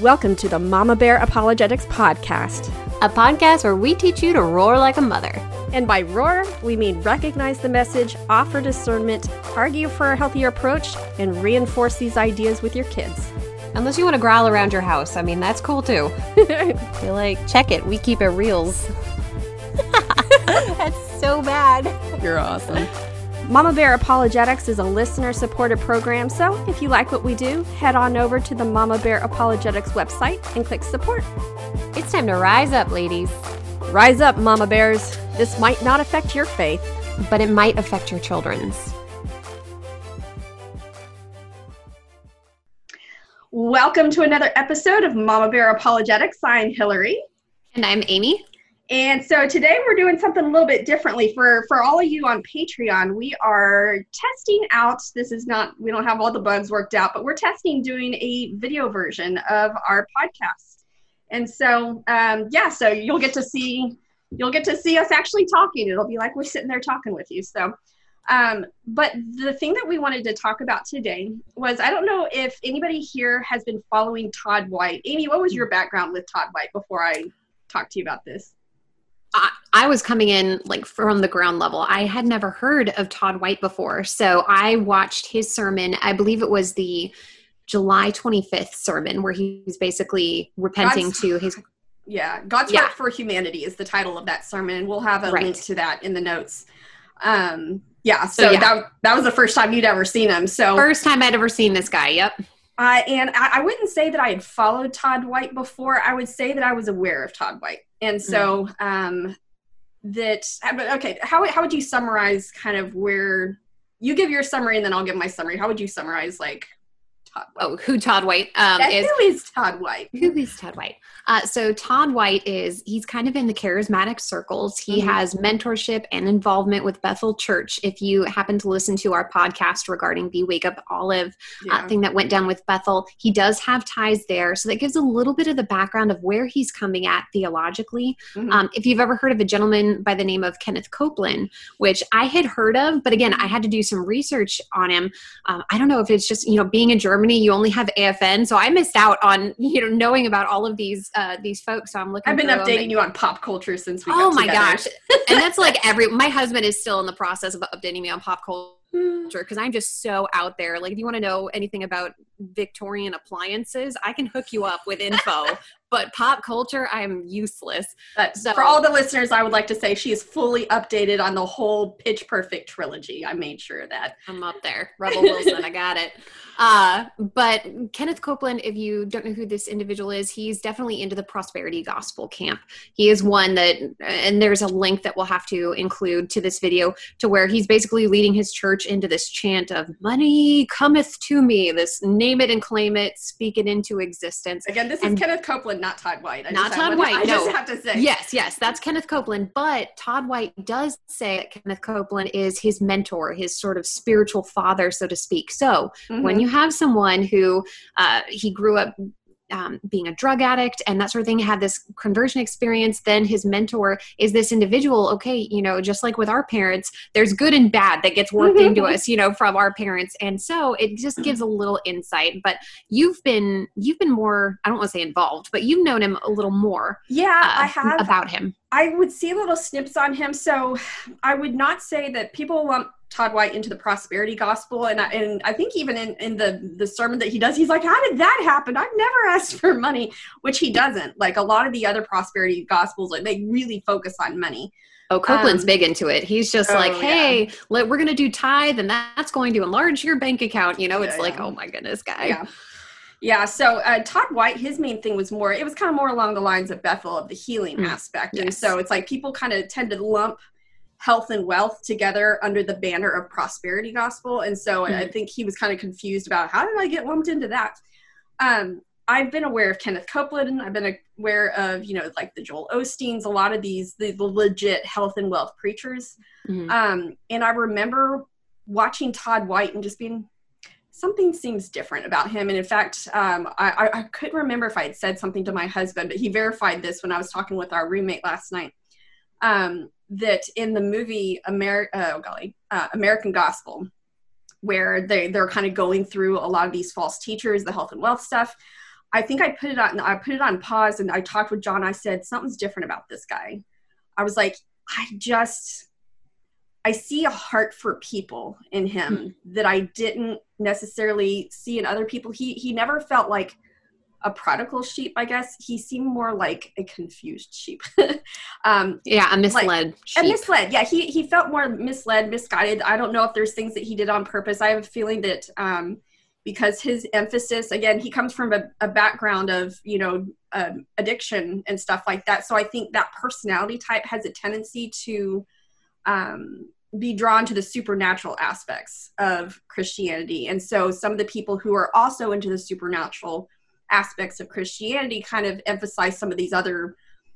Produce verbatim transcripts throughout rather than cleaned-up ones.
Welcome to the Mama Bear Apologetics Podcast, a podcast where we teach you to roar like a mother. And by roar, we mean recognize the message, offer discernment, argue for a healthier approach, and reinforce these ideas with your kids. Unless you want to growl around your house. I mean, that's cool too. You're like, check it. We keep it reals. That's so bad. You're awesome. Mama Bear Apologetics is a listener-supported program, so if you like what we do, head on over to the Mama Bear Apologetics website and click support. It's time to rise up, ladies. Rise up, Mama Bears. This might not affect your faith, but it might affect your children's. Welcome to another episode of Mama Bear Apologetics. I'm Hillary. And I'm Amy. And so today we're doing something a little bit differently. For, for all of you on Patreon, we are testing out, this is not, we don't have all the bugs worked out, but we're testing doing a video version of our podcast. And so, um, yeah, so you'll get to see, you'll get to see us actually talking. It'll be like we're sitting there talking with you. So, um, but the thing that we wanted to talk about today was, I don't know if anybody here has been following Todd White. Amy, what was your background with Todd White before I talk to you about this? I, I was coming in like from the ground level. I had never heard of Todd White before. So I watched his sermon. I believe it was the July twenty-fifth sermon where he was basically repenting God's, to his. Yeah. God's yeah. Heart for Humanity is the title of that sermon. And we'll have a right. link to that in the notes. Um, yeah. So, so yeah. that, that was the first time you'd ever seen him. So first time I'd ever seen this guy. Yep. Uh, and I, I wouldn't say that I had followed Todd White before. I would say that I was aware of Todd White. And so um, that, okay, how, how would you summarize kind of where, you give your summary and then I'll give my summary. How would you summarize like Todd White? Oh, who Todd White um, yeah, is. Who is Todd White? Who is Todd White? Uh, so Todd White is, he's kind of in the charismatic circles. He mm-hmm. has mentorship and involvement with Bethel Church. If you happen to listen to our podcast regarding the Wake Up Olive yeah. uh, thing that went down with Bethel, he does have ties there. So that gives a little bit of the background of where he's coming at theologically. Mm-hmm. Um, if you've ever heard of a gentleman by the name of Kenneth Copeland, which I had heard of, but again, I had to do some research on him. Um, I don't know if it's just, you know, being in Germany, you only have A F N. So I missed out on, you know, knowing about all of these uh, these folks. So I'm looking. I've been updating and, you on pop culture since we. Oh got my together. gosh! And that's like every. My husband is still in the process of updating me on pop culture because I'm just so out there. Like, if you want to know anything about Victorian appliances, I can hook you up with info. But pop culture, I'm useless. But so, for all the listeners, I would like to say she is fully updated on the whole Pitch Perfect trilogy. I made sure of that. I'm up there. Rebel Wilson, I got it. Uh, but Kenneth Copeland, if you don't know who this individual is, he's definitely into the prosperity gospel camp. He is one that, and there's a link that we'll have to include to this video, to where he's basically leading his church into this chant of money cometh to me, this name it and claim it, speak it into existence. Again, this and is Kenneth Copeland, not Todd White. I not just Todd have, White, I no. just have to say. Yes, yes, that's Kenneth Copeland. But Todd White does say that Kenneth Copeland is his mentor, his sort of spiritual father, so to speak. So mm-hmm. when you have someone who uh, he grew up um, being a drug addict and that sort of thing, had this conversion experience, then his mentor is this individual. Okay, you know, just like with our parents, there's good and bad that gets worked into us, you know, from our parents. And so it just gives a little insight. But you've been, you've been more, I don't want to say involved, but you've known him a little more. Yeah, uh, I have. About him. I would see little snips on him. So I would not say that people lump Todd White into the prosperity gospel. And I, and I think even in, in the, the sermon that he does, he's like, how did that happen? I've never asked for money, which he doesn't. Like a lot of the other prosperity gospels, like they really focus on money. Oh, Copeland's um, big into it. He's just oh, like, hey, yeah. let, we're going to do tithe and that's going to enlarge your bank account. You know, it's yeah, like, yeah. oh my goodness, guy. Yeah. Yeah, so uh, Todd White, his main thing was more, it was kind of more along the lines of Bethel, of the healing mm. aspect. Yes. And so it's like people kind of tend to lump health and wealth together under the banner of prosperity gospel. And so mm. I think he was kind of confused about, how did I get lumped into that? Um, I've been aware of Kenneth Copeland. I've been aware of, you know, like the Joel Osteens, a lot of these, the, the legit health and wealth preachers. Mm. Um, and I remember watching Todd White and just being, something seems different about him. And in fact, um, I, I couldn't remember if I had said something to my husband, but he verified this when I was talking with our roommate last night, um, that in the movie Amer- uh, oh golly, uh, American Gospel, where they, they're kind of going through a lot of these false teachers, the health and wealth stuff, I think I put it on, I put it on pause and I talked with John. I said, something's different about this guy. I was like, I just, I see a heart for people in him mm-hmm. that I didn't necessarily see in other people. He, he never felt like a prodigal sheep, I guess. He seemed more like a confused sheep. um, yeah, a misled like, sheep. A misled, yeah. He he felt more misled, misguided. I don't know if there's things that he did on purpose. I have a feeling that um, because his emphasis, again, he comes from a, a background of, you know, um, addiction and stuff like that. So I think that personality type has a tendency to um, be drawn to the supernatural aspects of Christianity. And so some of the people who are also into the supernatural aspects of Christianity kind of emphasize some of these other,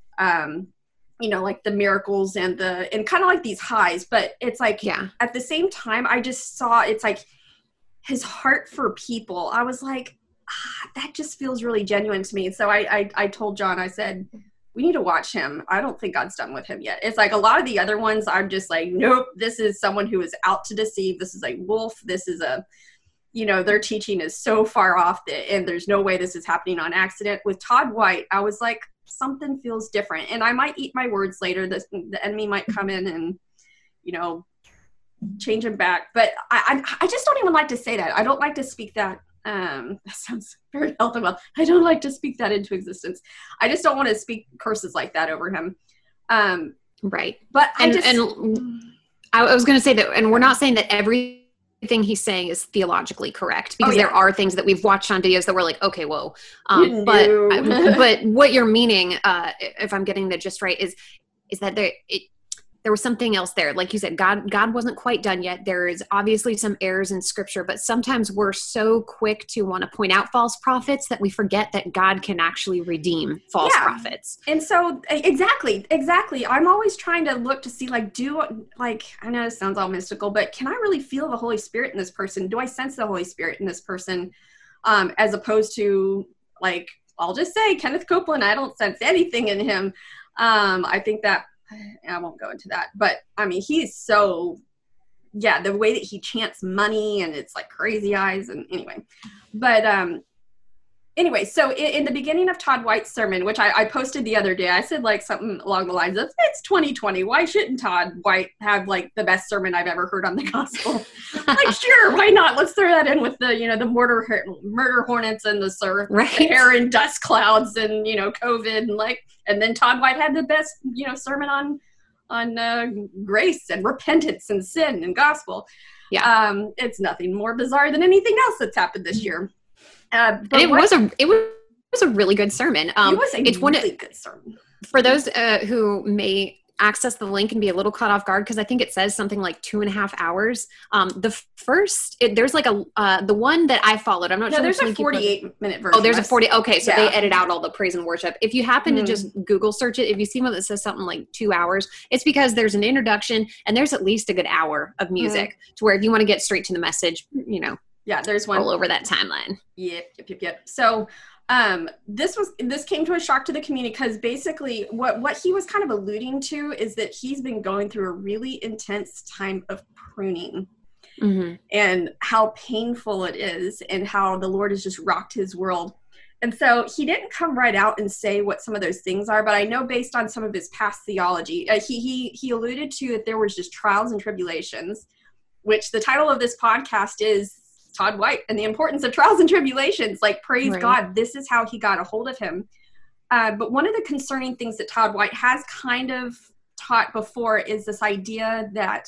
um, you know, like the miracles and the, and kind of like these highs, but it's like, yeah. at the same time, I just saw, it's like his heart for people. I was like, ah, that just feels really genuine to me. So I, I, I told John, I said, we need to watch him. I don't think God's done with him yet. It's like a lot of the other ones, I'm just like, nope, this is someone who is out to deceive. This is a wolf. This is a, you know, their teaching is so far off that, and there's no way this is happening on accident. With Todd White, I was like, something feels different. And I might eat my words later. The, the enemy might come in and, you know, change him back. But I, I, I just don't even like to say that. I don't like to speak that. Um, that sounds very healthy. Well, I don't like to speak that into existence. I just don't want to speak curses like that over him. Um, right. But I and, just, and I was going to say that, and we're not saying that every thing he's saying is theologically correct, because oh, yeah. there are things that we've watched on videos that we're like, okay, whoa. Um, but, but what you're meaning, uh, if I'm getting the gist right, is, is that there, it, there was something else there. Like you said, God, God wasn't quite done yet. There is obviously some errors in scripture, but sometimes we're so quick to want to point out false prophets that we forget that God can actually redeem false yeah. prophets. And so exactly, exactly. I'm always trying to look to see, like, do like, I know it sounds all mystical, but can I really feel the Holy Spirit in this person? Do I sense the Holy Spirit in this person? Um, as opposed to, like, I'll just say Kenneth Copeland, I don't sense anything in him. Um, I think that, I won't go into that, but I mean, he's so, yeah, the way that he chants money and it's like crazy eyes and anyway, but um, anyway, so in, in the beginning of Todd White's sermon, which I, I posted the other day, I said like something along the lines of, it's twenty twenty. Why shouldn't Todd White have like the best sermon I've ever heard on the gospel? Like, sure, why not? Let's throw that in with the, you know, the murder, murder hornets and the, sur- right. the hair and dust clouds and, you know, COVID and like, and then Todd White had the best, you know, sermon on, on uh, grace and repentance and sin and gospel. Yeah. Um, it's nothing more bizarre than anything else that's happened this year. Uh, but and it what, was a it was a really good sermon. Um, it was a it's really one, good sermon. For those uh, who may access the link and be a little caught off guard, because I think it says something like two and a half hours. Um, the first, it, there's like a uh, the one that I followed. I'm not no, sure. There's a forty-eight minute version. Oh, there's a forty. Okay, so yeah. they edit out all the praise and worship. If you happen mm-hmm. to just Google search it, if you see one that says something like two hours, it's because there's an introduction and there's at least a good hour of music mm-hmm. to where if you want to get straight to the message, you know. Yeah, there's one all over that timeline. Yep, yep, yep, yep. So um, this was this came to a shock to the community because basically what what he was kind of alluding to is that he's been going through a really intense time of pruning mm-hmm. and how painful it is and how the Lord has just rocked his world. And so he didn't come right out and say what some of those things are, but I know based on some of his past theology, uh, he he he alluded to that there was just trials and tribulations, which the title of this podcast is Todd White and the importance of trials and tribulations. Like, praise right. God, this is how he got a hold of him. Uh, but one of the concerning things that Todd White has kind of taught before is this idea that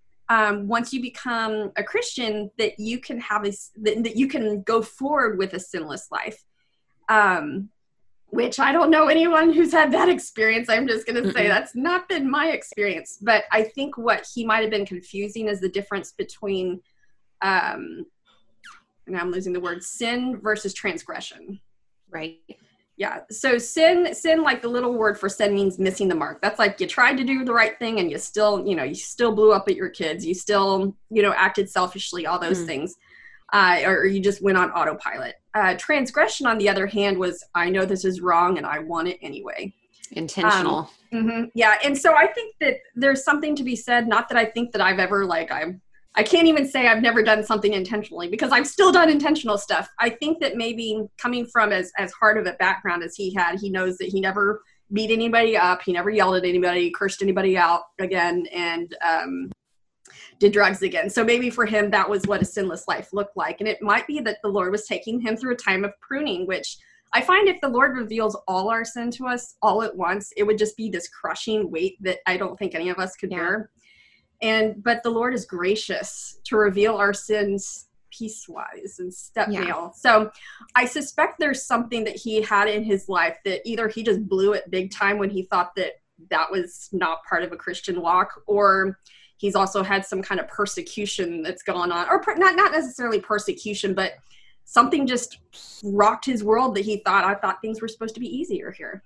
um, once you become a Christian, that you can have a, that, that you can go forward with a sinless life. Um, which I don't know anyone who's had that experience. I'm just going to say that's not been my experience. But I think what he might have been confusing is the difference between um, and I'm losing the word, sin versus transgression. Right. Yeah. So sin, sin, like the little word for sin means missing the mark. That's like you tried to do the right thing and you still, you know, you still blew up at your kids. You still, you know, acted selfishly, all those mm. things. Uh, or, or you just went on autopilot. Uh, transgression, on the other hand, was, I know this is wrong and I want it anyway. Intentional. Um, mm-hmm, yeah. And so I think that there's something to be said, not that I think that I've ever, like, I've I can't even say I've never done something intentionally because I've still done intentional stuff. I think that maybe coming from as, as hard of a background as he had, he knows that he never beat anybody up. He never yelled at anybody, cursed anybody out again, and um, did drugs again. So maybe for him, that was what a sinless life looked like. And it might be that the Lord was taking him through a time of pruning, which I find if the Lord reveals all our sin to us all at once, it would just be this crushing weight that I don't think any of us could yeah. bear. And, but the Lord is gracious to reveal our sins piecewise and step yeah. nail. So I suspect there's something that he had in his life that either he just blew it big time when he thought that that was not part of a Christian walk, or he's also had some kind of persecution that's gone on, or per- not, not necessarily persecution, but something just rocked his world that he thought, I thought things were supposed to be easier here.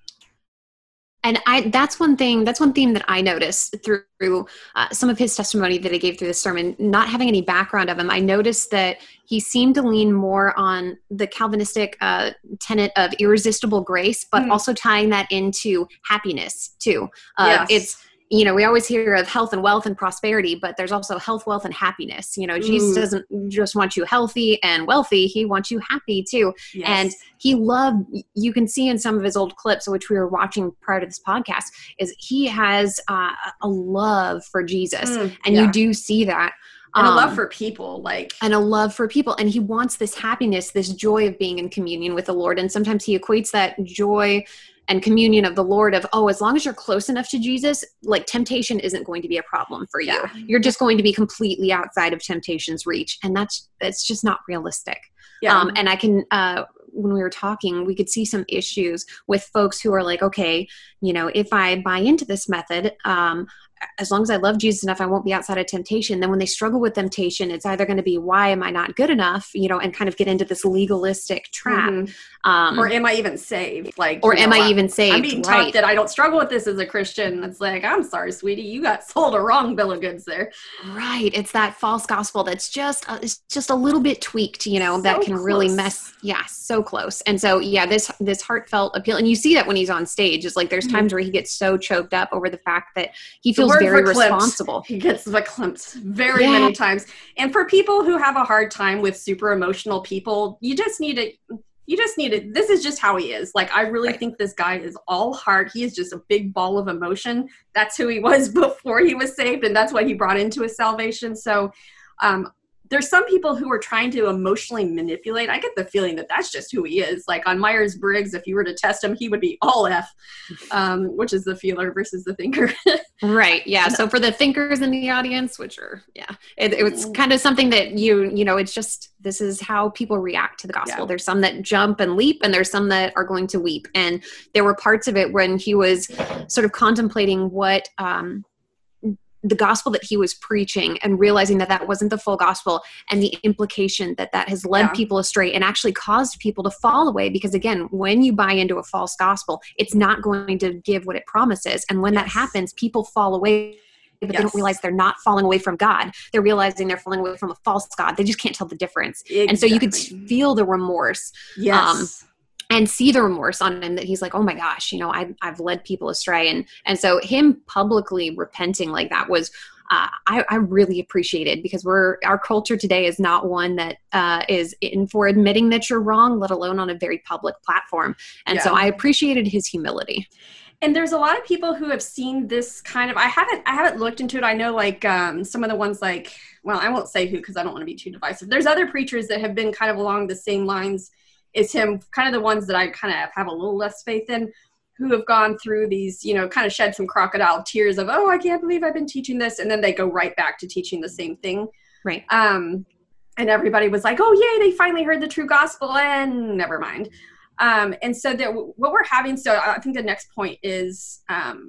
And I, that's one thing, that's one theme that I noticed through uh, some of his testimony that he gave through the sermon, not having any background of him. I noticed that he seemed to lean more on the Calvinistic uh, tenet of irresistible grace, but mm. also tying that into happiness too. Uh, yes. It's, you know, we always hear of health and wealth and prosperity, but there's also health, wealth, and happiness. You know, Jesus Ooh. doesn't just want you healthy and wealthy. He wants you happy too. Yes. And he loved, you can see in some of his old clips, which we were watching prior to this podcast, is he has uh, a love for Jesus. Mm, and yeah. you do see that. And a um, love for people, like. And a love for people. And he wants this happiness, this joy of being in communion with the Lord. And sometimes he equates that joy and communion of the Lord of, oh, as long as you're close enough to Jesus, like temptation isn't going to be a problem for you. Yeah. You're just going to be completely outside of temptation's reach. And that's, that's just not realistic. Yeah. Um, and I can, uh, when we were talking, we could see some issues with folks who are like, okay, you know, if I buy into this method, um, as long as I love Jesus enough, I won't be outside of temptation. Then when they struggle with temptation, it's either going to be, why am I not good enough? You know, and kind of get into this legalistic trap. Mm-hmm. Um, or am I even saved? Like, or you am know, I even saved? I'm being taught right. that I don't struggle with this as a Christian. It's like, I'm sorry, sweetie, you got sold a wrong bill of goods there. Right. It's that false gospel that's just, uh, it's just a little bit tweaked, you know, so that can close. really mess. Yeah. So close. And so, yeah, this, this heartfelt appeal. And you see that when he's on stage, is like, there's times where he gets so choked up over the fact that he feels very responsible. He gets verklempt very yeah. many times. And for people who have a hard time with super emotional people, you just need to, you just need to, this is just how he is. Like, I really right. think this guy is all heart. He is just a big ball of emotion. That's who he was before he was saved. And that's what he brought into his salvation. So, um, there's some people who are trying to emotionally manipulate. I get the feeling that that's just who he is. Like on Myers-Briggs, if you were to test him, he would be all F, um, which is the feeler versus the thinker. Right. Yeah. So for the thinkers in the audience, which are, yeah, it, it was kind of something that you, you know, it's just, this is how people react to the gospel. Yeah. There's some that jump and leap, and there's some that are going to weep. And there were parts of it when he was sort of contemplating what, um, the gospel that he was preaching, and realizing that that wasn't the full gospel, and the implication that that has led yeah. people astray and actually caused people to fall away. Because again, when you buy into a false gospel, it's not going to give what it promises. And when yes. that happens, people fall away, but yes. they don't realize they're not falling away from God. They're realizing they're falling away from a false God. They just can't tell the difference. Exactly. And so you could feel the remorse. Yes. Um, and see the remorse on him, that he's like, oh my gosh, you know, I, I've led people astray. And, and so him publicly repenting like that was, uh, I, I really appreciated, because we're, our culture today is not one that uh, is in for admitting that you're wrong, let alone on a very public platform. And yeah. so I appreciated his humility. And there's a lot of people who have seen this kind of, I haven't, I haven't looked into it. I know like um, some of the ones like, well, I won't say who, because I don't want to be too divisive. There's other preachers that have been kind of along the same lines is him, kind of the ones that I kind of have a little less faith in, who have gone through these, you know, kind of shed some crocodile tears of, oh, I can't believe I've been teaching this. And then they go right back to teaching the same thing. Right. Um, and everybody was like, oh, yay, they finally heard the true gospel, and never mind. Um, and so that what we're having, so I think the next point is um,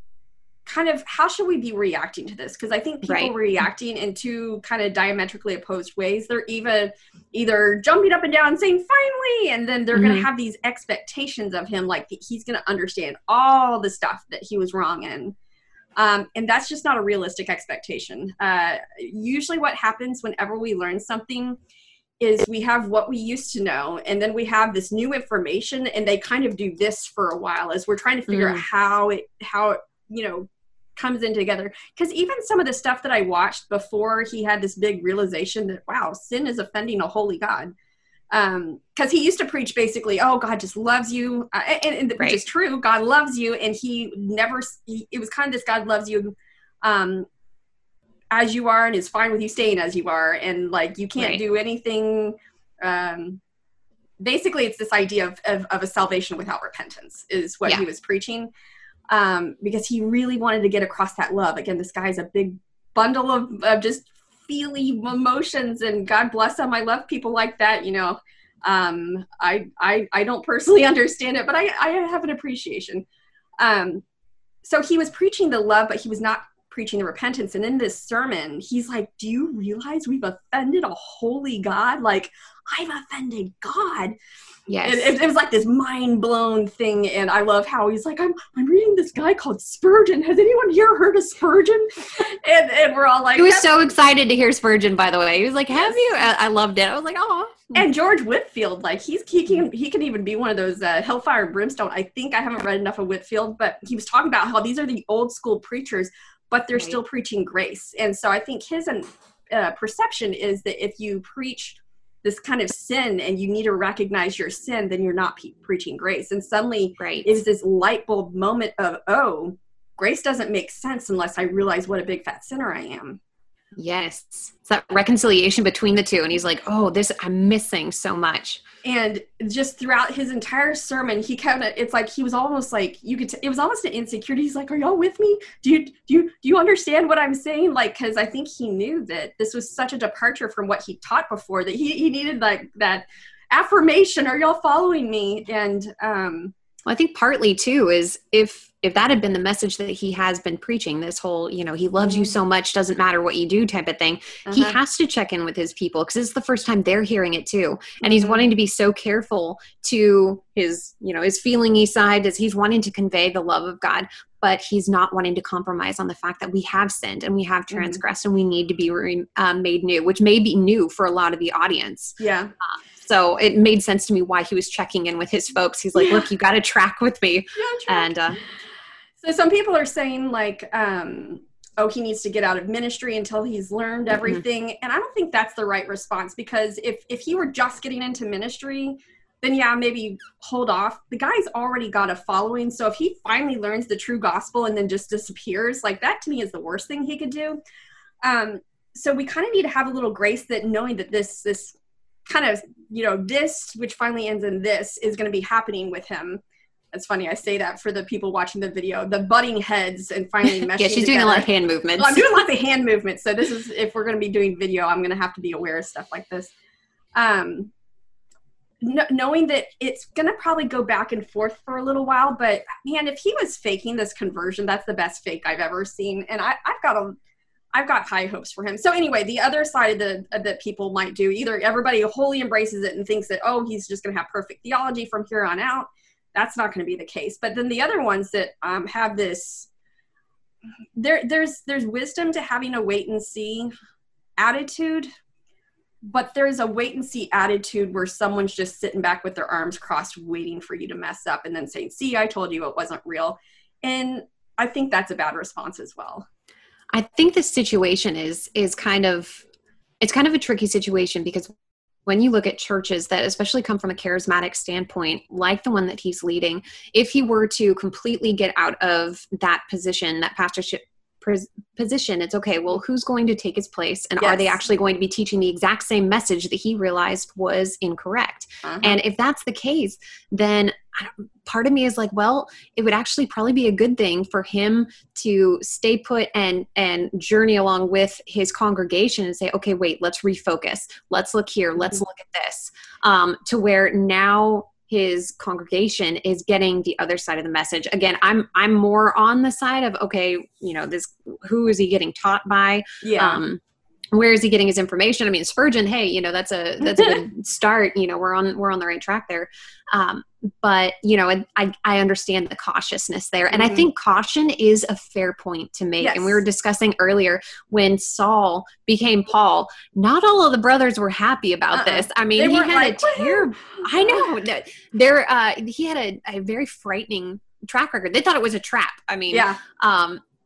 kind of how should we be reacting to this? Because I think people right. are reacting in two kind of diametrically opposed ways. They're even either jumping up and down saying, finally, and then they're mm-hmm. going to have these expectations of him, like he's going to understand all the stuff that he was wrong in. Um, and that's just not a realistic expectation. Uh, usually what happens whenever we learn something is we have what we used to know, and then we have this new information, and they kind of do this for a while as we're trying to figure mm. out how it, how it, you know, comes in together. Because even some of the stuff that I watched before he had this big realization that, wow, sin is offending a holy God. Um, because he used to preach basically, oh, God just loves you, uh, and, and right. which is true. God loves you, and he never. He, it was kind of this God loves you, um, as you are, and is fine with you staying as you are, and like you can't right. do anything. Um, basically, it's this idea of, of of a salvation without repentance is what yeah. he was preaching, um, because he really wanted to get across that love. Again, this guy's a big bundle of, of just feely emotions, and God bless him. I love people like that, you know. Um, I, I, I don't personally understand it, but I, I have an appreciation. Um, so he was preaching the love, but he was not preaching the repentance. And in this sermon, he's like, do you realize we've offended a holy God? Like, I've offended God. Yes. It, it, it was like this mind blown thing. And I love how he's like, I'm I'm reading this guy called Spurgeon. Has anyone here heard of Spurgeon? and and we're all like, he was so excited to hear Spurgeon, by the way. He was like, have you? I, I loved it. I was like, oh. And George Whitefield, like he's he can he can even be one of those uh, hellfire and brimstone. I think I haven't read enough of Whitefield, but he was talking about how these are the old school preachers, but they're right. still preaching grace. And so I think his uh, perception is that if you preach this kind of sin and you need to recognize your sin, then you're not pe- preaching grace. And suddenly right. it was this light bulb moment of, oh, grace doesn't make sense unless I realize what a big fat sinner I am. Yes. It's that reconciliation between the two. And he's like, oh, this, I'm missing so much. And just throughout his entire sermon, he kind of, it's like, he was almost like, you could, t- it was almost an insecurity. He's like, are y'all with me? Do you, do you, do you understand what I'm saying? Like, cause I think he knew that this was such a departure from what he taught before that he, he needed like that affirmation. Are y'all following me? And, um, well, I think partly too is if, if that had been the message that he has been preaching, this whole, you know, he loves you so much, doesn't matter what you do type of thing, uh-huh. he has to check in with his people because it's the first time they're hearing it too. And mm-hmm. he's wanting to be so careful to his, you know, his feelingy side as he's wanting to convey the love of God, but he's not wanting to compromise on the fact that we have sinned and we have transgressed mm-hmm. and we need to be re- uh, made new, which may be new for a lot of the audience. Yeah. Uh, So it made sense to me why he was checking in with his folks. He's like, yeah. look, you got to track with me. Yeah, and uh, so some people are saying like, um, oh, he needs to get out of ministry until he's learned everything. Mm-hmm. And I don't think that's the right response because if, if he were just getting into ministry, then yeah, maybe hold off. The guy's already got a following. So if he finally learns the true gospel and then just disappears, like that to me is the worst thing he could do. Um, so we kind of need to have a little grace that knowing that this, this, kind of, you know, this, which finally ends in this, is going to be happening with him. It's funny, I say that for the people watching the video, the butting heads and finally meshing Yeah, she's together. doing a lot of hand movements. Well, I'm doing lots of hand movements. So this is, if we're going to be doing video, I'm going to have to be aware of stuff like this. Um, no, knowing that it's going to probably go back and forth for a little while, but man, if he was faking this conversion, that's the best fake I've ever seen. And I, I've got a I've got high hopes for him. So anyway, the other side of the uh, that people might do, either everybody wholly embraces it and thinks that, oh, he's just going to have perfect theology from here on out. That's not going to be the case. But then the other ones that um, have this, there, there's there's wisdom to having a wait and see attitude, but there's a wait and see attitude where someone's just sitting back with their arms crossed, waiting for you to mess up and then saying, see, I told you it wasn't real. And I think that's a bad response as well. I think the situation is is kind of, it's kind of a tricky situation because when you look at churches that especially come from a charismatic standpoint, like the one that he's leading, if he were to completely get out of that position, that pastorship position, it's okay, well, who's going to take his place? And yes. are they actually going to be teaching the exact same message that he realized was incorrect? Uh-huh. And if that's the case, then part of me is like, well, it would actually probably be a good thing for him to stay put and and journey along with his congregation and say, okay, wait, let's refocus. Let's look here. Let's look at this. Um, to where now his congregation is getting the other side of the message. Again, I'm I'm more on the side of, okay, you know, this, who is he getting taught by? Yeah. Um, where is he getting his information? I mean, Spurgeon, hey, you know, that's a that's a good start. You know, we're on we're on the right track there. Um, but you know, I I understand the cautiousness there, and mm-hmm. I think caution is a fair point to make. Yes. And we were discussing earlier when Saul became Paul. Not all of the brothers were happy about uh-uh. this. I mean, they he had like, a terrible. I know there. Uh, he had a, a very frightening track record. They thought it was a trap. I mean, yeah. Um,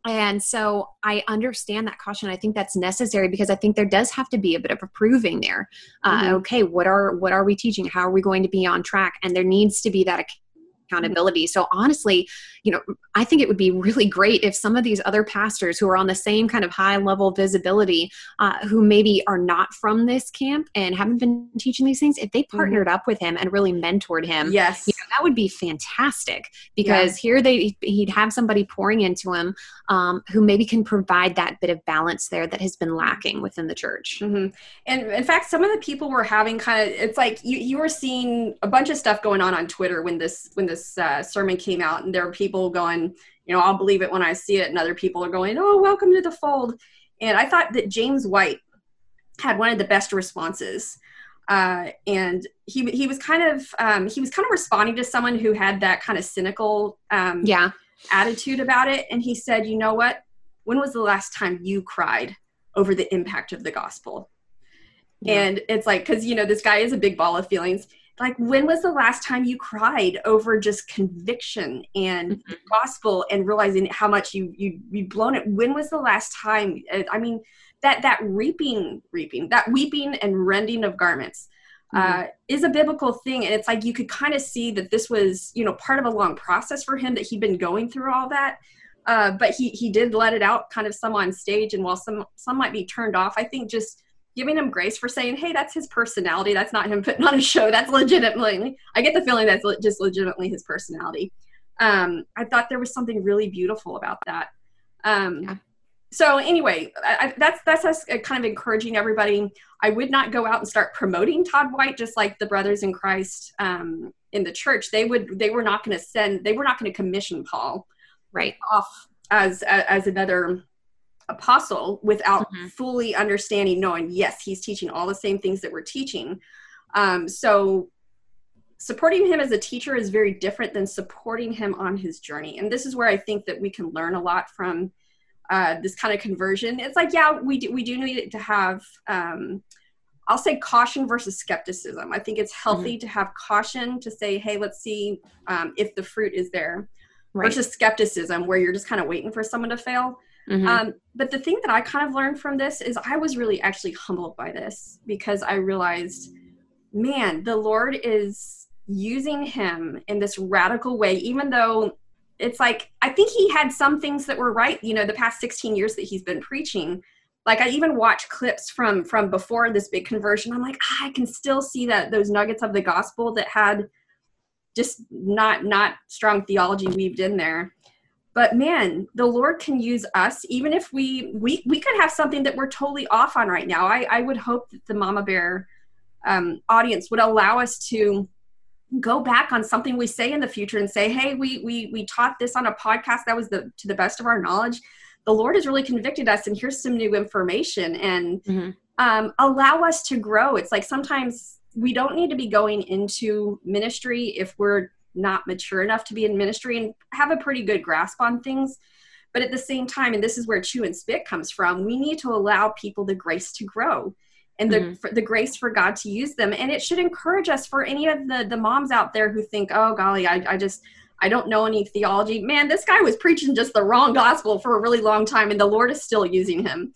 And so I understand that caution. I think that's necessary because I think there does have to be a bit of a proving there. Uh, Mm-hmm. Okay, what are what are we teaching? How are we going to be on track? And there needs to be that accountability. So honestly, you know, I think it would be really great if some of these other pastors who are on the same kind of high level visibility, uh, who maybe are not from this camp and haven't been teaching these things, if they partnered mm-hmm. up with him and really mentored him, yes, you know, that would be fantastic, because yeah. here they he'd have somebody pouring into him, um, who maybe can provide that bit of balance there that has been lacking within the church. Mm-hmm. And in fact, some of the people were having kind of, it's like you, you were seeing a bunch of stuff going on on Twitter when this, when this uh, sermon came out, and there were people going, you know, I'll believe it when I see it. And other people are going, oh, welcome to the fold. And I thought that James White had one of the best responses. Uh, and he, he was kind of, um, he was kind of responding to someone who had that kind of cynical um, yeah. attitude about it. And he said, you know what, when was the last time you cried over the impact of the gospel? Yeah. And it's like, cause you know, this guy is a big ball of feelings. Like, when was the last time you cried over just conviction and mm-hmm. the gospel and realizing how much you, you, you've blown it? When was the last time? I mean, that, that reaping, reaping, that weeping and rending of garments mm-hmm. uh, is a biblical thing. And it's like, you could kind of see that this was, you know, part of a long process for him, that he'd been going through all that. Uh, but he, he did let it out kind of some on stage. And while some, some might be turned off, I think just giving him grace for saying, hey, that's his personality. That's not him putting on a show. That's legitimately, I get the feeling that's le- just legitimately his personality. Um, I thought there was something really beautiful about that. Um, yeah. So anyway, I, I, that's, that's us kind of encouraging everybody. I would not go out and start promoting Todd White, just like the brothers in Christ um, in the church. They would, they were not going to send, they were not going to commission Paul right off as, as another apostle without mm-hmm. fully understanding, knowing, yes, he's teaching all the same things that we're teaching. Um, so supporting him as a teacher is very different than supporting him on his journey. And this is where I think that we can learn a lot from uh, this kind of conversion. It's like, yeah, we do, we do need to have, um, I'll say caution versus skepticism. I think it's healthy mm-hmm. to have caution to say, hey, let's see um, if the fruit is there, right. versus skepticism where you're just kind of waiting for someone to fail. Mm-hmm. Um, but the thing that I kind of learned from this is I was really actually humbled by this, because I realized, man, the Lord is using him in this radical way, even though it's like, I think he had some things that were right, you know, the past sixteen years that he's been preaching. Like, I even watched clips from, from before this big conversion. I'm like, ah, I can still see that those nuggets of the gospel that had just not, not strong theology weaved in there. But man, the Lord can use us, even if we, we, we could have something that we're totally off on right now. I, I would hope that the Mama Bear um, audience would allow us to go back on something we say in the future and say, hey, we, we, we taught this on a podcast that was the, to the best of our knowledge. The Lord has really convicted us, and here's some new information, and mm-hmm. um, allow us to grow. It's like, sometimes we don't need to be going into ministry if we're not mature enough to be in ministry and have a pretty good grasp on things. But at the same time, and this is where chew and spit comes from, we need to allow people the grace to grow and the, mm-hmm. for, the grace for God to use them. And it should encourage us, for any of the, the moms out there who think, oh golly, I, I just, I don't know any theology. Man, this guy was preaching just the wrong gospel for a really long time, and the Lord is still using him.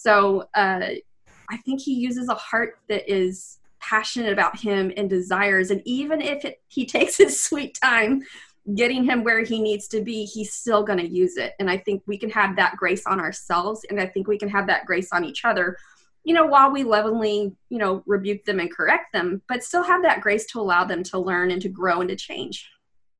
So uh, I think he uses a heart that is passionate about him and desires. And even if it, he takes his sweet time getting him where he needs to be, he's still going to use it. And I think we can have that grace on ourselves. And I think we can have that grace on each other, you know, while we lovingly, you know, rebuke them and correct them, but still have that grace to allow them to learn and to grow and to change.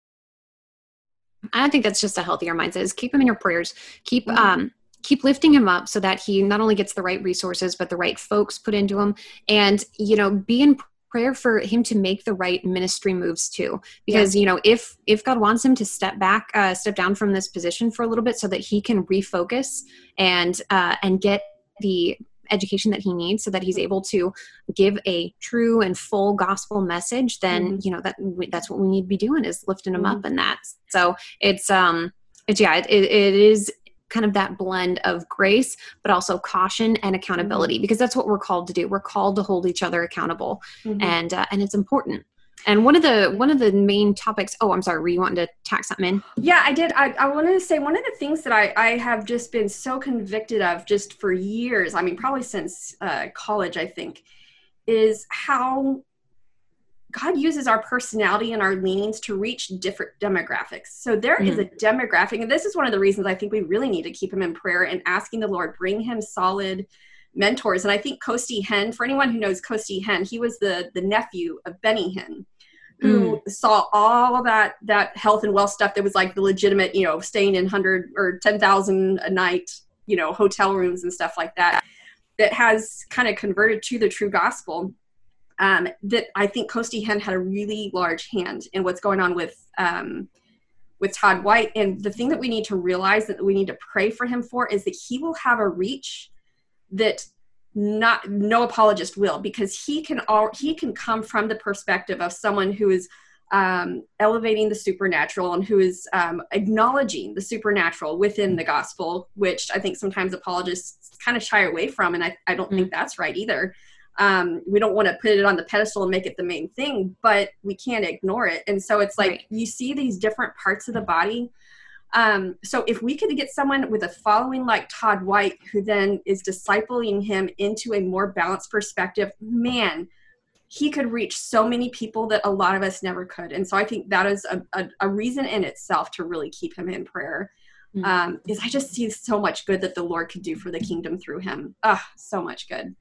I think that's just a healthier mindset, is keep him in your prayers. Keep, mm-hmm. um, keep lifting him up so that he not only gets the right resources, but the right folks put into him, and, you know, be in prayer for him to make the right ministry moves too. Because, yeah. you know, if, if God wants him to step back, uh, step down from this position for a little bit so that he can refocus and, uh, and get the education that he needs so that he's able to give a true and full gospel message, then, mm-hmm. you know, that that's what we need to be doing, is lifting him mm-hmm. up in that. So it's, um, it's, yeah, it, it is kind of that blend of grace, but also caution and accountability, mm-hmm. because that's what we're called to do. We're called to hold each other accountable. Mm-hmm. And, uh, and it's important. And one of the one of the main topics, oh, I'm sorry, were you wanting to tack something in? Yeah, I did. I, I wanted to say one of the things that I, I have just been so convicted of just for years, I mean, probably since uh, college, I think, is how God uses our personality and our leanings to reach different demographics. So there mm-hmm. is a demographic, and this is one of the reasons I think we really need to keep him in prayer and asking the Lord, bring him solid mentors. And I think Costi Hinn, for anyone who knows Costi Hinn, he was the the nephew of Benny Hinn, who mm. saw all that that health and wealth stuff that was like the legitimate, you know, staying in one hundred or ten thousand a night, you know, hotel rooms and stuff like that, that has kind of converted to the true gospel. Um, that I think Costi Hinn had a really large hand in what's going on with um, with Todd White. And the thing that we need to realize that we need to pray for him for is that he will have a reach that not no apologist will, because he can all he can come from the perspective of someone who is um, elevating the supernatural and who is um, acknowledging the supernatural within the gospel, which I think sometimes apologists kind of shy away from, and I, I don't mm-hmm. think that's right either. Um, we don't want to put it on the pedestal and make it the main thing, but we can't ignore it. And so it's like, right. you see these different parts of the body. Um, so if we could get someone with a following like Todd White, who then is discipling him into a more balanced perspective, man, he could reach so many people that a lot of us never could. And so I think that is a, a, a reason in itself to really keep him in prayer. Mm-hmm. Um, is I just see so much good that the Lord could do for the kingdom through him. Ah, so much good.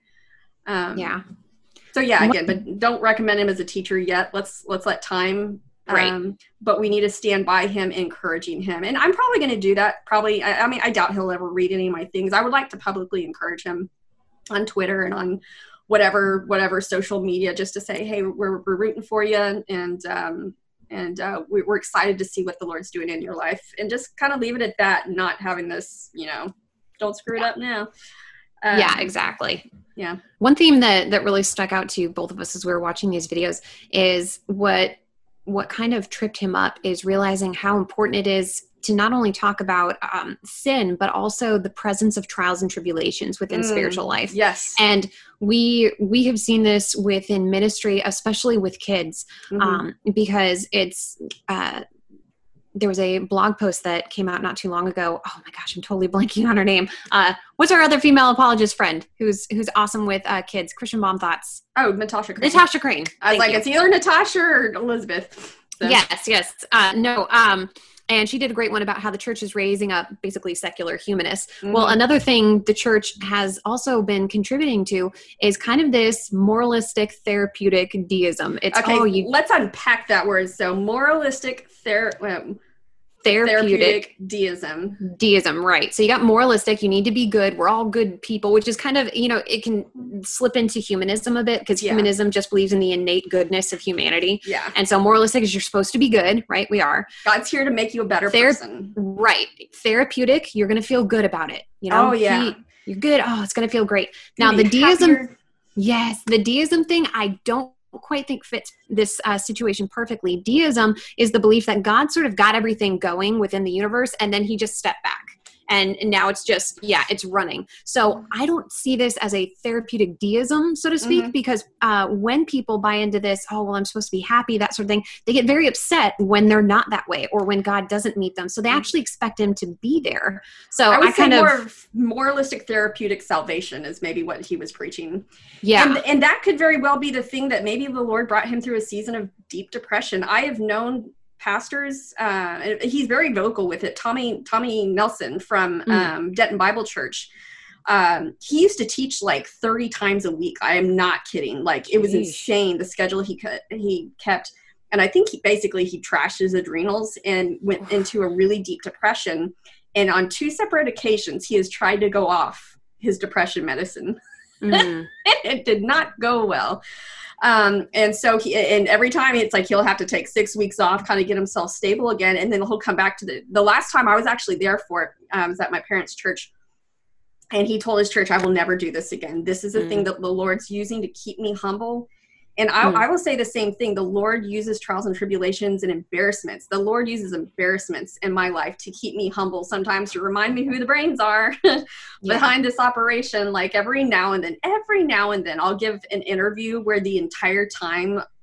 Um, yeah. So yeah, again, but don't recommend him as a teacher yet. Let's, let's let time Right. Um, but we need to stand by him, encouraging him. And I'm probably going to do that. Probably. I, I mean, I doubt he'll ever read any of my things. I would like to publicly encourage him on Twitter and on whatever, whatever social media, just to say, hey, we're, we're rooting for you. And, um, and, uh, we, we're excited to see what the Lord's doing in your life, and just kind of leave it at that, not having this, you know, don't screw it up now. Um, yeah, exactly. Yeah. One theme that, that really stuck out to both of us as we were watching these videos is what, what kind of tripped him up is realizing how important it is to not only talk about um, sin, but also the presence of trials and tribulations within mm, spiritual life. Yes. And we, we have seen this within ministry, especially with kids, mm-hmm. um, because it's, uh, there was a blog post that came out not too long ago. Oh my gosh, I'm totally blanking on her name. Uh, what's our other female apologist friend who's who's awesome with uh, kids? Christian Mom Thoughts. Oh, Natasha Crane. Natasha Crane. I was Thank like, you. It's either Natasha or Elizabeth. So. Yes, yes. Uh, no, um, and she did a great one about how the church is raising up basically secular humanists. Mm-hmm. Well, another thing the church has also been contributing to is kind of this moralistic therapeutic deism. It's okay, oh, you let's unpack that word. So moralistic ther- um, Therapeutic, therapeutic deism. Deism, right. So you got moralistic, you need to be good. We're all good people, which is kind of, you know, it can slip into humanism a bit, because yeah. humanism just believes in the innate goodness of humanity. Yeah. And so moralistic is you're supposed to be good, right? We are. God's here to make you a better Thera- person. Right. Therapeutic, you're going to feel good about it. You know? Oh, yeah. He, you're good. Oh, it's going to feel great. Now the deism, happier. yes, the deism thing, I don't quite think fits this uh, situation perfectly. Deism is the belief that God sort of got everything going within the universe, and then he just stepped back. And, and now it's just, yeah, it's running. So I don't see this as a therapeutic deism, so to speak, mm-hmm. because uh, when people buy into this, oh, well, I'm supposed to be happy, that sort of thing, they get very upset when they're not that way, or when God doesn't meet them. So they actually expect him to be there. So I would I say kind more of, of moralistic therapeutic salvation is maybe what he was preaching. Yeah. And, and that could very well be the thing that maybe the Lord brought him through a season of deep depression. I have known pastors, uh, he's very vocal with it. Tommy, Tommy Nelson from mm. um, Denton Bible Church. Um, he used to teach like thirty times a week. I am not kidding. Like it was Jeez. insane, the schedule he could, he kept. And I think he basically, he trashed his adrenals and went into a really deep depression. And on two separate occasions, he has tried to go off his depression medicine. Mm. It did not go well. Um, and so he, and every time it's like, he'll have to take six weeks off, kind of get himself stable again. And then he'll come back to the, the last time I was actually there for it, um, was at my parents' church. And he told his church, I will never do this again. This is a mm. thing that the Lord's using to keep me humble. And I, mm. I will say the same thing. The Lord uses trials and tribulations and embarrassments. The Lord uses embarrassments in my life to keep me humble, sometimes to remind me who the brains are yeah. behind this operation. Like every now and then, every now and then I'll give an interview where the entire time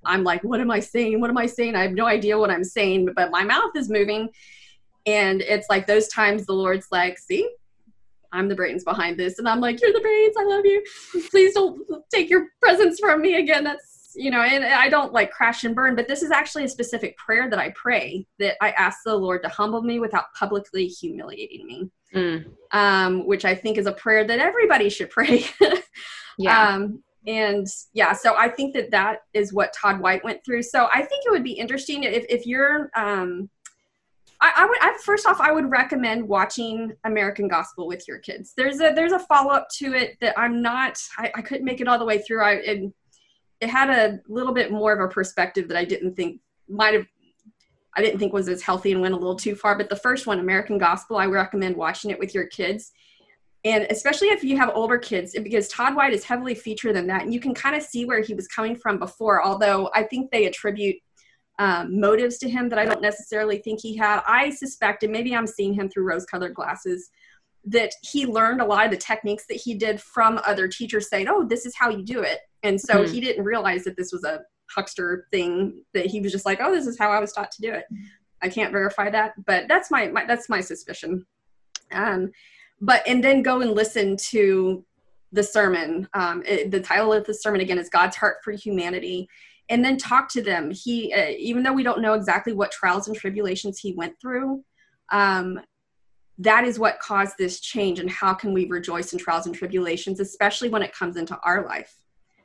I'm like, what am I saying? What am I saying? I have no idea what I'm saying, but my mouth is moving. And it's like those times the Lord's like, see, I'm the brains behind this. And I'm like, you're the brains. I love you. Please don't take your presence from me again. That's, you know, and I don't like crash and burn, but this is actually a specific prayer that I pray, that I ask the Lord to humble me without publicly humiliating me. Mm. Um, which I think is a prayer that everybody should pray. Yeah. Um, and yeah, so I think that that is what Todd White went through. So I think it would be interesting if, if you're, um, I, I would, I, first off, I would recommend watching American Gospel with your kids. There's a, there's a follow-up to it that I'm not, I, I couldn't make it all the way through. I, it, it had a little bit more of a perspective that I didn't think might have, I didn't think was as healthy and went a little too far. But the first one, American Gospel, I recommend watching it with your kids. And especially if you have older kids, because Todd White is heavily featured in that. And you can kind of see where he was coming from before, although I think they attribute um, motives to him that I don't necessarily think he had. I suspect, and maybe I'm seeing him through rose-colored glasses, that he learned a lot of the techniques that he did from other teachers saying, oh, this is how you do it. And so mm-hmm. he didn't realize that this was a huckster thing, that he was just like, oh, this is how I was taught to do it. I can't verify that, but that's my, my that's my suspicion. Um, but, and then go and listen to the sermon. Um, it, the title of the sermon, again, is God's Heart for Humanity. And then talk to them. He, uh, even though we don't know exactly what trials and tribulations he went through, um, that is what caused this change. And how can we rejoice in trials and tribulations, especially when it comes into our life?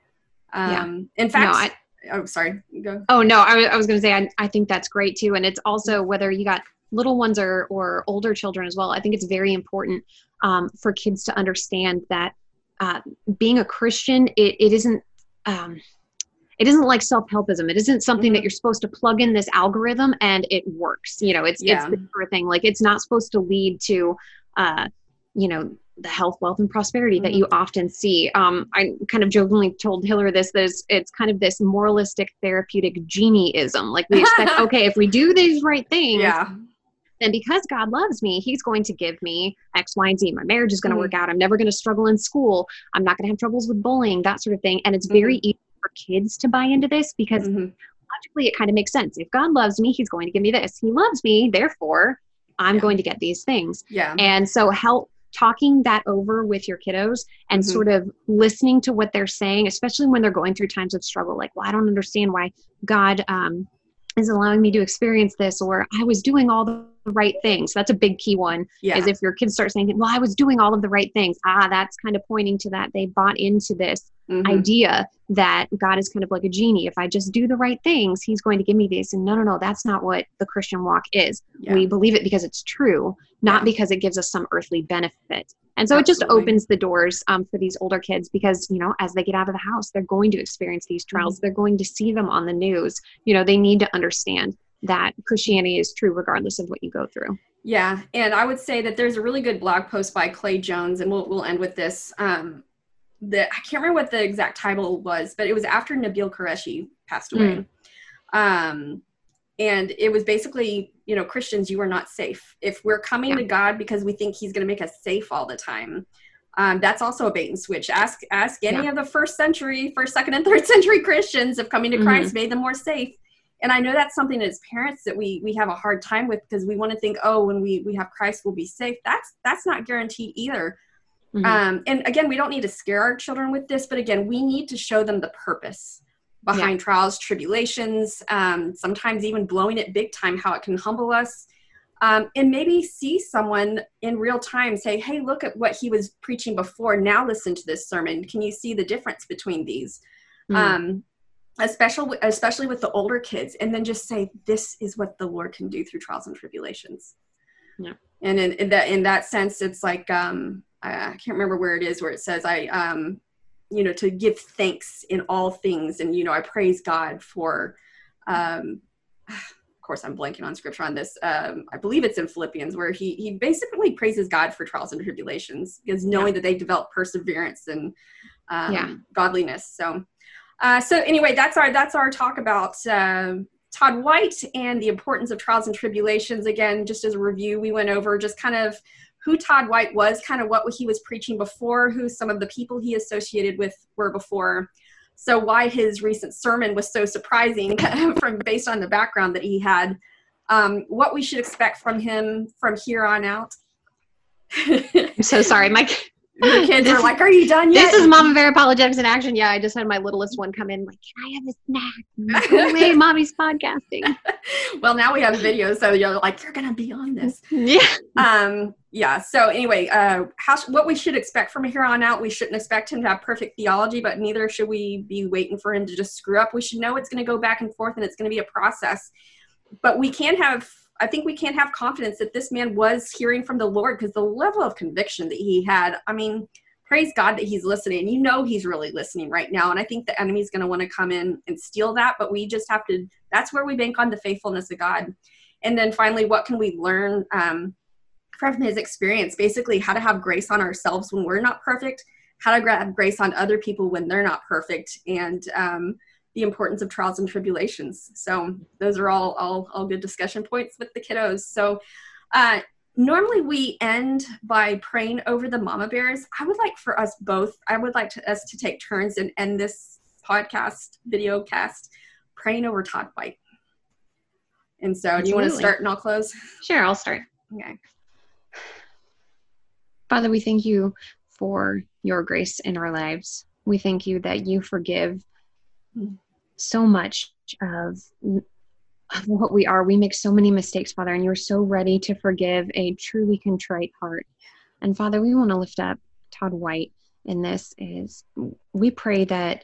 Um, yeah. In fact, no, I, oh, sorry. Go. Oh, no, I, I was going to say, I, I think that's great too. And it's also whether you got little ones or, or older children as well. I think it's very important um, for kids to understand that uh, being a Christian, it, it isn't, um, it isn't like self-helpism. It isn't something mm-hmm. that you're supposed to plug in this algorithm and it works. You know, it's, yeah. it's the sort of thing. Like, it's not supposed to lead to, uh, you know, the health, wealth, and prosperity mm-hmm. that you often see. Um, I kind of jokingly told Hillary this, there's, it's kind of this moralistic therapeutic genieism. Like, we expect, okay, if we do these right things, yeah. then because God loves me, he's going to give me X, Y, and Z. My marriage is going to mm-hmm. work out. I'm never going to struggle in school. I'm not going to have troubles with bullying, that sort of thing. And it's very mm-hmm. easy for kids to buy into this because mm-hmm. logically it kind of makes sense. If God loves me, he's going to give me this. He loves me, therefore I'm yeah. going to get these things. Yeah. And so help talking that over with your kiddos and mm-hmm. sort of listening to what they're saying, especially when they're going through times of struggle. Like, well, I don't understand why God um, is allowing me to experience this, or I was doing all the right things. That's a big key one yeah. is if your kids start saying, well, I was doing all of the right things. Ah, that's kind of pointing to that. They bought into this mm-hmm. idea that God is kind of like a genie. If I just do the right things, he's going to give me this. And no, no, no, that's not what the Christian walk is. Yeah. We believe it because it's true, not yeah. because it gives us some earthly benefit. And so Absolutely. It just opens the doors um, for these older kids because, you know, as they get out of the house, they're going to experience these trials. Mm-hmm. They're going to see them on the news. You know, they need to understand that Christianity is true regardless of what you go through. Yeah. And I would say that there's a really good blog post by Clay Jones, and we'll, we'll end with this. Um, that I can't remember what the exact title was, but it was after Nabil Qureshi passed away. Mm. Um, and it was basically, you know, Christians, you are not safe. If we're coming yeah. to God because we think he's going to make us safe all the time, um, that's also a bait and switch. Ask, ask any yeah. of the first century, first, second, and third century Christians if coming to Christ mm-hmm. made them more safe. And I know that's something as parents that we we have a hard time with because we want to think, oh, when we, we have Christ, we'll be safe. That's that's not guaranteed either. Mm-hmm. Um, and again, we don't need to scare our children with this, but again, we need to show them the purpose behind yeah. trials, tribulations, um, sometimes even blowing it big time, how it can humble us. Um, and maybe see someone in real time say, hey, look at what he was preaching before. Now listen to this sermon. Can you see the difference between these? Mm-hmm. Um, especially, especially with the older kids. And then just say, this is what the Lord can do through trials and tribulations. Yeah. And in, in that, in that sense, it's like, um, I, I can't remember where it is, where it says, I, um, you know, to give thanks in all things. And, you know, I praise God for, um, of course, I'm blanking on scripture on this. Um, I believe it's in Philippians where he, he basically praises God for trials and tribulations because knowing yeah. that they develop perseverance and um, yeah. godliness. So, uh, so anyway, that's our, that's our talk about, um, Todd White and the importance of trials and tribulations. Again, just as a review, we went over just kind of who Todd White was, kind of what he was preaching before, who some of the people he associated with were before, So why his recent sermon was so surprising from based on the background that he had, um, what we should expect from him from here on out. I'm so sorry. My Your kids are like, are you done yet? This is Mama Bear Apologetics in action. Yeah, I just had my littlest one come in like, can I have a snack? Go away, Mommy's podcasting. Well, now we have videos, so you're like, you're going to be on this. Yeah. Um, yeah. So anyway, uh, how what we should expect from here on out, we shouldn't expect him to have perfect theology, but neither should we be waiting for him to just screw up. We should know it's going to go back and forth, and it's going to be a process. But we can have, I think we can have confidence that this man was hearing from the Lord, because the level of conviction that he had, I mean, praise God that he's listening. You know he's really listening right now. And I think the enemy's going to want to come in and steal that, but we just have to, that's where we bank on the faithfulness of God. And then finally, what can we learn um, from his experience? Basically, how to have grace on ourselves when we're not perfect, how to have grace on other people when they're not perfect, and um, the importance of trials and tribulations. So those are all, all, all good discussion points with the kiddos. So uh, normally we end by praying over the mama bears. I would like for us both, I would like to, us to take turns and end this podcast, video cast, praying over Todd White. And so Absolutely. Do you want to start and I'll close? Sure, I'll start. Okay. Father, we thank you for your grace in our lives. We thank you that you forgive so much of, of what we are. We make so many mistakes, Father, and you're so ready to forgive a truly contrite heart. And Father, we want to lift up Todd White in this. Is we pray that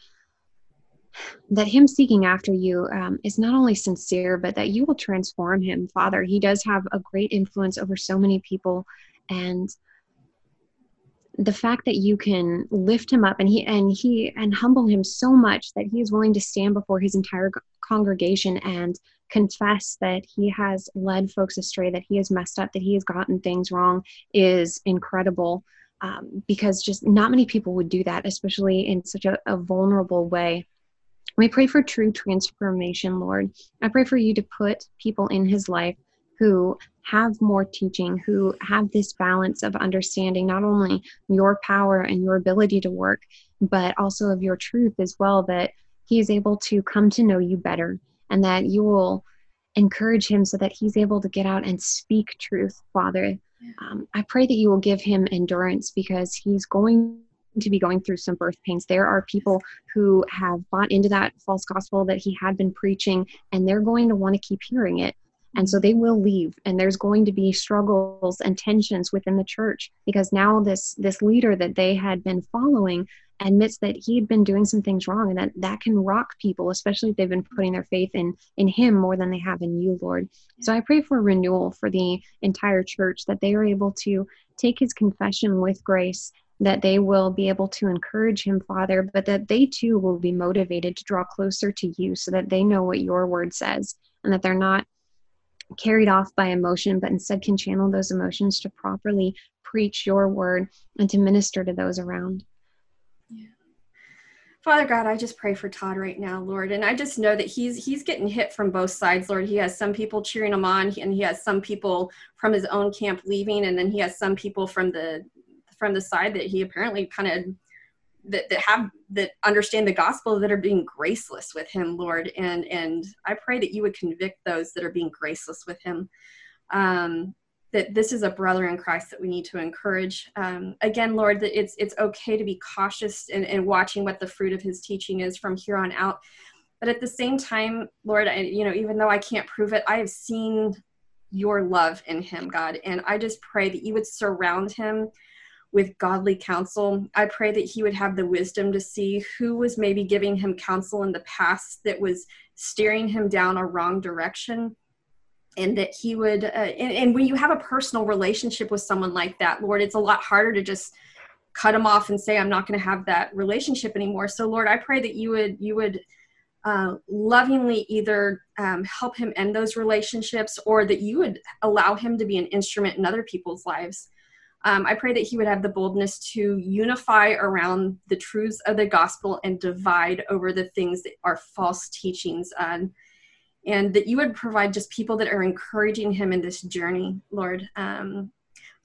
that him seeking after you um, is not only sincere, but that you will transform him, Father. He does have a great influence over so many people, and the fact that you can lift him up and he and he and humble him so much that he is willing to stand before his entire congregation and confess that he has led folks astray, that he has messed up, that he has gotten things wrong, is incredible. Um, because just not many people would do that, especially in such a, a vulnerable way. We pray for true transformation, Lord. I pray for you to put people in his life who have more teaching, who have this balance of understanding not only your power and your ability to work, but also of your truth as well, that he is able to come to know you better, and that you will encourage him so that he's able to get out and speak truth, Father. Um, I pray that you will give him endurance, because he's going to be going through some birth pains. There are people who have bought into that false gospel that he had been preaching, and they're going to want to keep hearing it. And so they will leave, and there's going to be struggles and tensions within the church, because now this this leader that they had been following admits that he had been doing some things wrong, and that that can rock people, especially if they've been putting their faith in in him more than they have in you, Lord. So I pray for renewal for the entire church, that they are able to take his confession with grace, that they will be able to encourage him, Father, but that they too will be motivated to draw closer to you, so that they know what your word says, and that they're not carried off by emotion, but instead can channel those emotions to properly preach your word and to minister to those around. Yeah. Father God, I just pray for Todd right now, Lord, and I just know that he's he's getting hit from both sides, Lord. He has some people cheering him on, and he has some people from his own camp leaving, and then he has some people from the from the side that he apparently kind of that, that have that understand the gospel, that are being graceless with him, Lord. And and I pray that you would convict those that are being graceless with him. Um, that this is a brother in Christ that we need to encourage. Um, again, Lord, that it's it's okay to be cautious in, in watching what the fruit of his teaching is from here on out. But at the same time, Lord, I, you know, even though I can't prove it, I have seen your love in him, God. And I just pray that you would surround him with godly counsel. I pray that he would have the wisdom to see who was maybe giving him counsel in the past that was steering him down a wrong direction. And that he would, uh, and, and when you have a personal relationship with someone like that, Lord, it's a lot harder to just cut him off and say, I'm not going to have that relationship anymore. So Lord, I pray that you would, you would uh, lovingly either um, help him end those relationships, or that you would allow him to be an instrument in other people's lives. Um, I pray that he would have the boldness to unify around the truths of the gospel and divide over the things that are false teachings. Um, and that you would provide just people that are encouraging him in this journey, Lord. Um,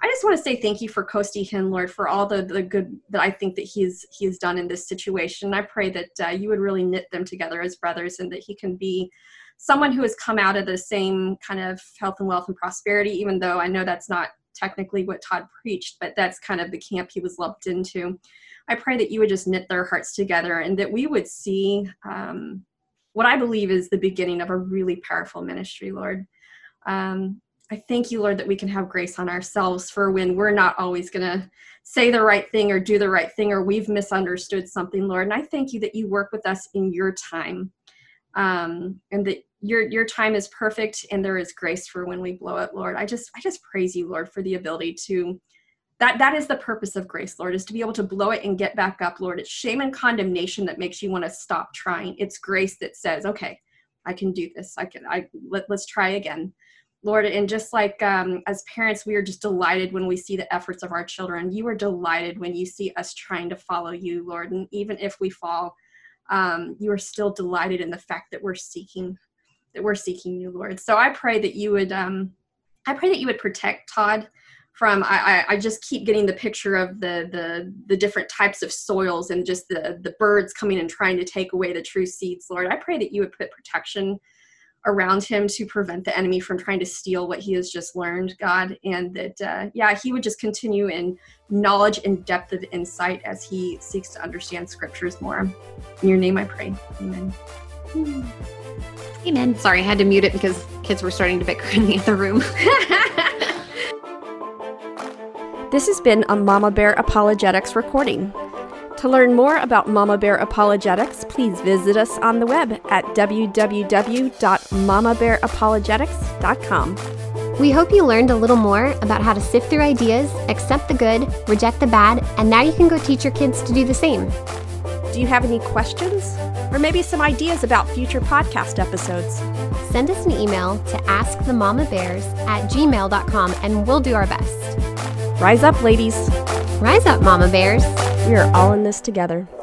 I just want to say thank you for Kosti Hinn, Lord, for all the, the good that I think that he's he has done in this situation. I pray that uh, you would really knit them together as brothers, and that he can be someone who has come out of the same kind of health and wealth and prosperity, even though I know that's not technically what Todd preached, but that's kind of the camp he was lumped into. I pray that you would just knit their hearts together, and that we would see um, what I believe is the beginning of a really powerful ministry, Lord. Um, I thank you, Lord, that we can have grace on ourselves for when we're not always going to say the right thing or do the right thing, or we've misunderstood something, Lord. And I thank you that you work with us in your time, um, and that your your time is perfect, and there is grace for when we blow it, Lord. I just I just praise you, Lord, for the ability to, that that is the purpose of grace, Lord, is to be able to blow it and get back up, Lord. It's shame and condemnation that makes you want to stop trying. It's grace that says, okay, I can do this. I can, I let, let's try again. Lord, and just like um, as parents, we are just delighted when we see the efforts of our children. You are delighted when you see us trying to follow you, Lord. And even if we fall, um, you are still delighted in the fact that we're seeking, that we're seeking you, Lord. So I pray that you would, um, I pray that you would protect Todd from, I, I, I just keep getting the picture of the, the, the different types of soils and just the, the birds coming and trying to take away the true seeds, Lord. I pray that you would put protection around him to prevent the enemy from trying to steal what he has just learned, God, and that, uh, yeah, he would just continue in knowledge and depth of insight as he seeks to understand scriptures more. In your name I pray. Amen. Amen. Sorry, I had to mute it because kids were starting to bicker in the other room. This has been a Mama Bear Apologetics recording. To learn more about Mama Bear Apologetics, please visit us on the web at w w w dot mama bear apologetics dot com. We hope you learned a little more about how to sift through ideas, accept the good, reject the bad, and now you can go teach your kids to do the same. Do you have any questions? Or maybe some ideas about future podcast episodes? Send us an email to askthemamabears at gmail dot com and we'll do our best. Rise up, ladies. Rise up, Mama Bears. We are all in this together.